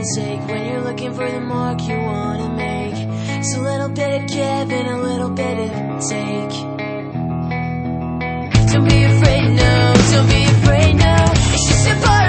take when you're looking for the mark you wanna make. It's a little bit of give and a little bit of take. Don't be afraid, no, don't be afraid, no. It's just a part